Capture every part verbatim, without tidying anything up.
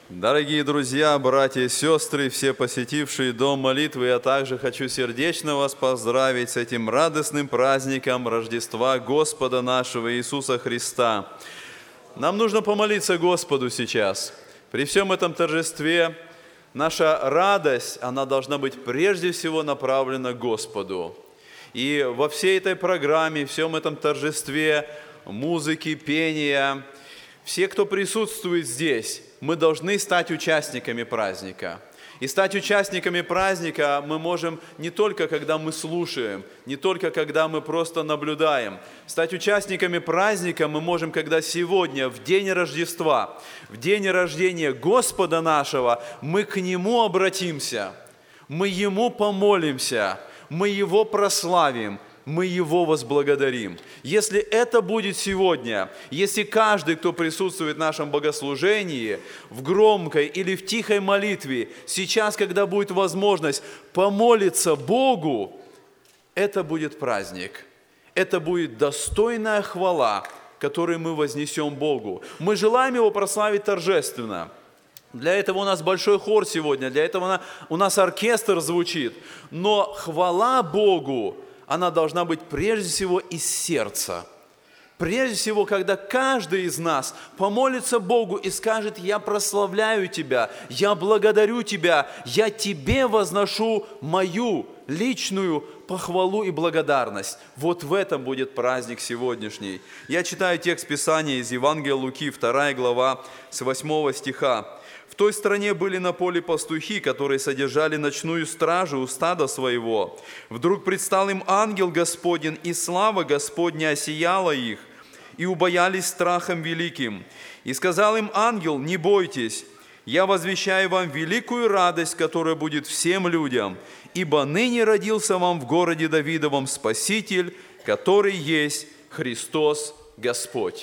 Дорогие друзья, братья и сестры, все посетившие Дом молитвы, я также хочу сердечно вас поздравить с этим радостным праздником Рождества Господа нашего Иисуса Христа. Нам нужно помолиться Господу сейчас. При всем этом торжестве наша радость, она должна быть прежде всего направлена к Господу. И во всей этой программе, всем этом торжестве музыки, пения, все, кто присутствует здесь, мы должны стать участниками праздника. И стать участниками праздника мы можем не только, когда мы слушаем, не только, когда мы просто наблюдаем. Стать участниками праздника мы можем, когда сегодня, в день Рождества, в день рождения Господа нашего, мы к Нему обратимся, мы Ему помолимся, мы Его прославим, мы Его возблагодарим. Если это будет сегодня, если каждый, кто присутствует в нашем богослужении, в громкой или в тихой молитве, сейчас, когда будет возможность помолиться Богу, это будет праздник, это будет достойная хвала, которую мы вознесем Богу. Мы желаем Его прославить торжественно. Для этого у нас большой хор сегодня, для этого у нас оркестр звучит, но хвала Богу, она должна быть прежде всего из сердца. Прежде всего, когда каждый из нас помолится Богу и скажет: «Я прославляю Тебя, я благодарю Тебя, я Тебе возношу мою личную похвалу и благодарность». Вот в этом будет праздник сегодняшний. Я читаю текст Писания из Евангелия Луки, вторая глава, с восьмого стиха. «В той стране были на поле пастухи, которые содержали ночную стражу у стада своего. Вдруг предстал им ангел Господень, и слава Господня осияла их, и убоялись страхом великим. И сказал им ангел: не бойтесь, я возвещаю вам великую радость, которая будет всем людям, ибо ныне родился вам в городе Давидовом Спаситель, который есть Христос Господь».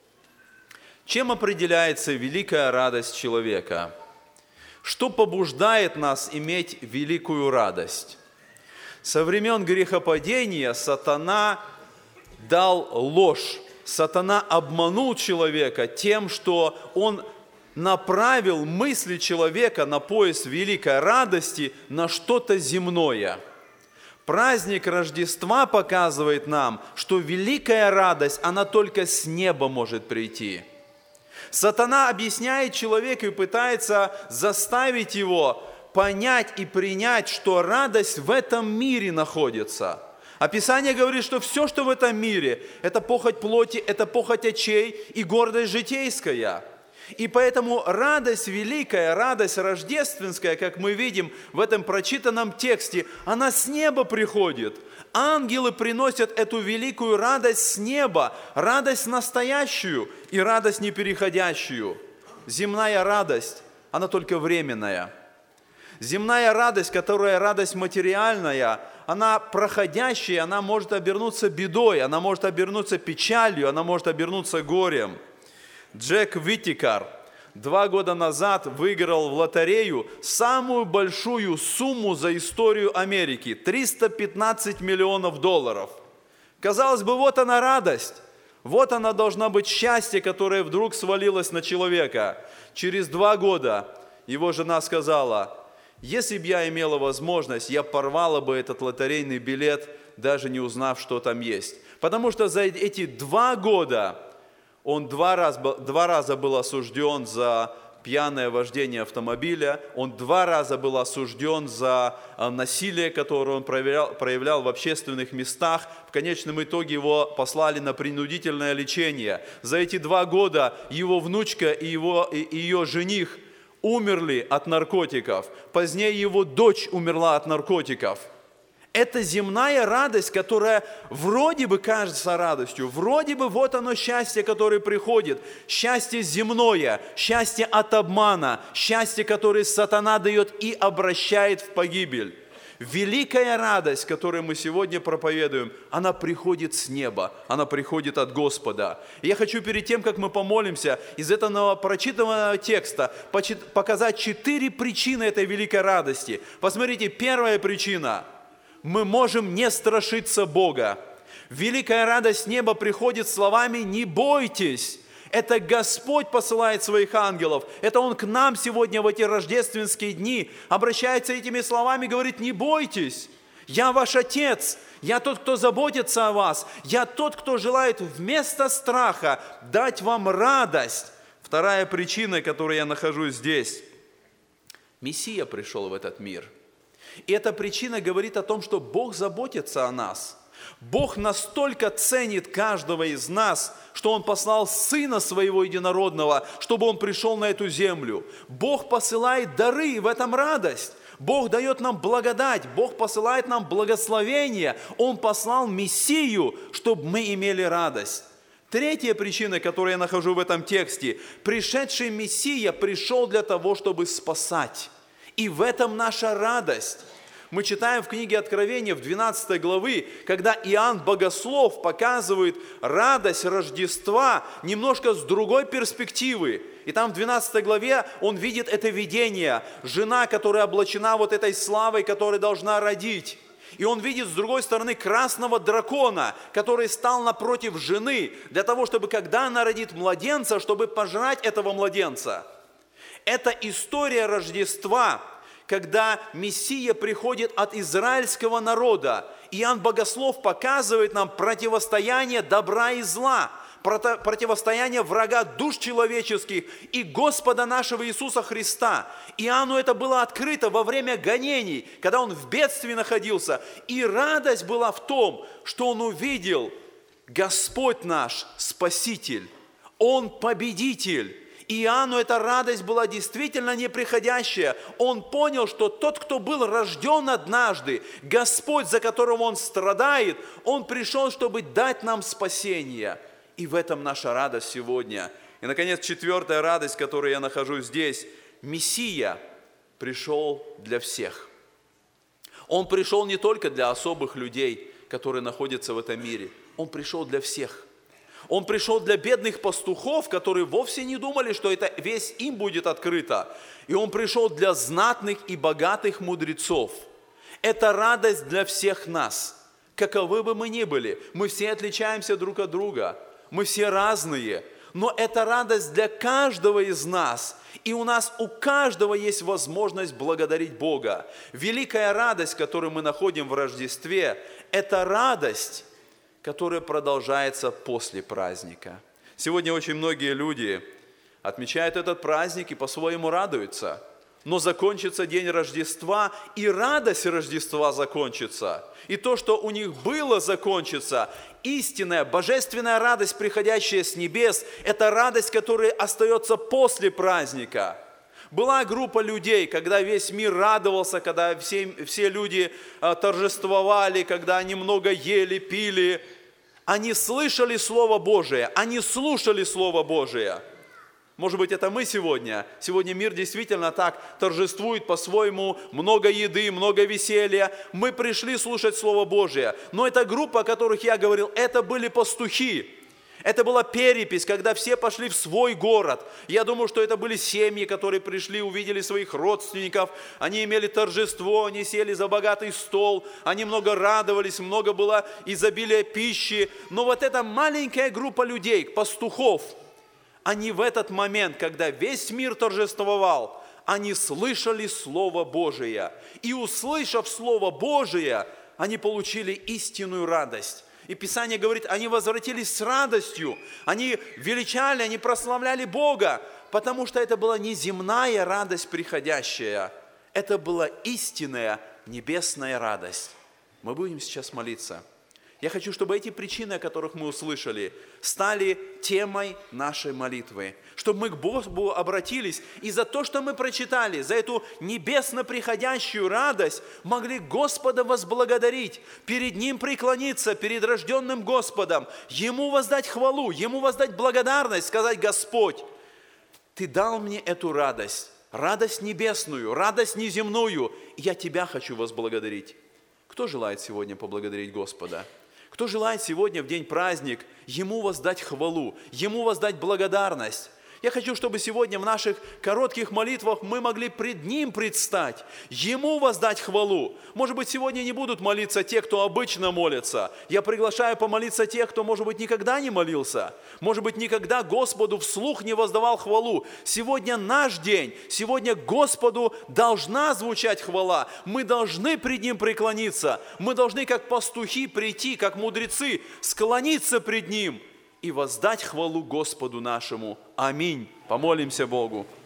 Чем определяется великая радость человека? Что побуждает нас иметь великую радость? Со времен грехопадения сатана дал ложь. Сатана обманул человека тем, что он направил мысли человека на поиск великой радости на что-то земное. Праздник Рождества показывает нам, что великая радость, она только с неба может прийти. Сатана объясняет человеку и пытается заставить его понять и принять, что радость в этом мире находится. А Писание говорит, что все, что в этом мире, это похоть плоти, это похоть очей и гордость житейская. И поэтому радость великая, радость рождественская, как мы видим в этом прочитанном тексте, она с неба приходит. Ангелы приносят эту великую радость с неба, радость настоящую и радость непереходящую. Земная радость, она только временная. Земная радость, которая радость материальная, она проходящая, она может обернуться бедой, она может обернуться печалью, она может обернуться горем. Джек Виттикер два года назад выиграл в лотерею самую большую сумму за историю Америки – триста пятнадцать миллионов долларов. Казалось бы, вот она радость, вот она должна быть счастье, которое вдруг свалилось на человека. Через два года его жена сказала: «Если бы я имела возможность, я порвала бы этот лотерейный билет, даже не узнав, что там есть». Потому что за эти два года он два раза, два раза был осужден за пьяное вождение автомобиля, он два раза был осужден за насилие, которое он проявлял, проявлял в общественных местах. В конечном итоге его послали на принудительное лечение. За эти два года его внучка и, его, и ее жених умерли от наркотиков. Позднее его дочь умерла от наркотиков. Это земная радость, которая вроде бы кажется радостью, вроде бы вот оно счастье, которое приходит, счастье земное, счастье от обмана, счастье, которое сатана дает и обращает в погибель. Великая радость, которую мы сегодня проповедуем, она приходит с неба, она приходит от Господа. И я хочу перед тем, как мы помолимся, из этого прочитанного текста показать четыре причины этой великой радости. Посмотрите, первая причина – мы можем не страшиться Бога. Великая радость неба приходит словами «не бойтесь». Это Господь посылает своих ангелов. Это Он к нам сегодня в эти рождественские дни обращается этими словами, говорит: не бойтесь, я ваш Отец, я тот, кто заботится о вас, я тот, кто желает вместо страха дать вам радость. Вторая причина, которую я нахожу здесь. Мессия пришел в этот мир. И эта причина говорит о том, что Бог заботится о нас. Бог настолько ценит каждого из нас, что Он послал Сына Своего Единородного, чтобы Он пришел на эту землю. Бог посылает дары, и в этом радость. Бог дает нам благодать, Бог посылает нам благословение. Он послал Мессию, чтобы мы имели радость. Третья причина, которую я нахожу в этом тексте. Пришедший Мессия пришел для того, чтобы спасать. И в этом наша радость. Мы читаем в книге Откровения в двенадцатой главе, когда Иоанн Богослов показывает радость Рождества немножко с другой перспективы. И там в двенадцатой главе он видит это видение. Жена, которая облачена вот этой славой, которая должна родить. И он видит с другой стороны красного дракона, который стал напротив жены, для того, чтобы когда она родит младенца, чтобы пожрать этого младенца. Это история Рождества, когда Мессия приходит от израильского народа. Иоанн Богослов показывает нам противостояние добра и зла, противостояние врага душ человеческих и Господа нашего Иисуса Христа. Иоанну это было открыто во время гонений, когда он в бедствии находился. И радость была в том, что он увидел: Господь наш Спаситель, Он победитель. Иоанну эта радость была действительно неприходящая. Он понял, что тот, кто был рожден однажды, Господь, за которого он страдает, Он пришел, чтобы дать нам спасение. И в этом наша радость сегодня. И, наконец, четвертая радость, которую я нахожу здесь. Мессия пришел для всех. Он пришел не только для особых людей, которые находятся в этом мире. Он пришел для всех. Он пришел для бедных пастухов, которые вовсе не думали, что это весь им будет открыто. И Он пришел для знатных и богатых мудрецов. Это радость для всех нас. Каковы бы мы ни были, мы все отличаемся друг от друга. Мы все разные. Но это радость для каждого из нас. И у нас у каждого есть возможность благодарить Бога. Великая радость, которую мы находим в Рождестве, это радость, которая продолжается после праздника. Сегодня очень многие люди отмечают этот праздник и по-своему радуются. Но закончится день Рождества, и радость Рождества закончится. И то, что у них было, закончится. Истинная, божественная радость, приходящая с небес, это радость, которая остается после праздника. Была группа людей, когда весь мир радовался, когда все, все люди а, торжествовали, когда они много ели, пили. Они слышали Слово Божие, они слушали Слово Божие. Может быть, это мы сегодня. Сегодня мир действительно так торжествует по-своему, много еды, много веселья. Мы пришли слушать Слово Божие. Но эта группа, о которых я говорил, это были пастухи. Это была перепись, когда все пошли в свой город. Я думаю, что это были семьи, которые пришли, увидели своих родственников. Они имели торжество, они сели за богатый стол. Они много радовались, много было изобилия пищи. Но вот эта маленькая группа людей, пастухов, они в этот момент, когда весь мир торжествовал, они слышали Слово Божие. И услышав Слово Божие, они получили истинную радость. И Писание говорит, они возвратились с радостью, они величали, они прославляли Бога, потому что это была не земная радость приходящая, это была истинная небесная радость. Мы будем сейчас молиться. Я хочу, чтобы эти причины, о которых мы услышали, стали темой нашей молитвы. Чтобы мы к Богу обратились и за то, что мы прочитали, за эту небесно приходящую радость, могли Господа возблагодарить, перед Ним преклониться, перед рожденным Господом, Ему воздать хвалу, Ему воздать благодарность, сказать: Господь, Ты дал мне эту радость, радость небесную, радость неземную, и я Тебя хочу возблагодарить. Кто желает сегодня поблагодарить Господа? Кто желает сегодня в день праздник Ему воздать хвалу, Ему воздать благодарность? Я хочу, чтобы сегодня в наших коротких молитвах мы могли пред Ним предстать, Ему воздать хвалу. Может быть, сегодня не будут молиться те, кто обычно молится. Я приглашаю помолиться тех, кто, может быть, никогда не молился. Может быть, никогда Господу вслух не воздавал хвалу. Сегодня наш день. Сегодня Господу должна звучать хвала. Мы должны пред Ним преклониться. Мы должны, как пастухи, прийти, как мудрецы, склониться пред Ним и воздать хвалу Господу нашему. Аминь. Помолимся Богу.